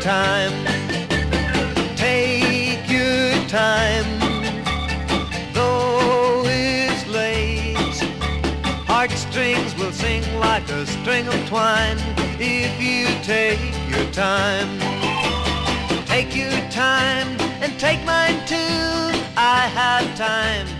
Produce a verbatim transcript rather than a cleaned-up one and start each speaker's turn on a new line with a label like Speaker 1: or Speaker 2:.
Speaker 1: time. Take your time. Though it's late, heartstrings will sing like a string of twine if you take your time. Take your time and take mine too. I have time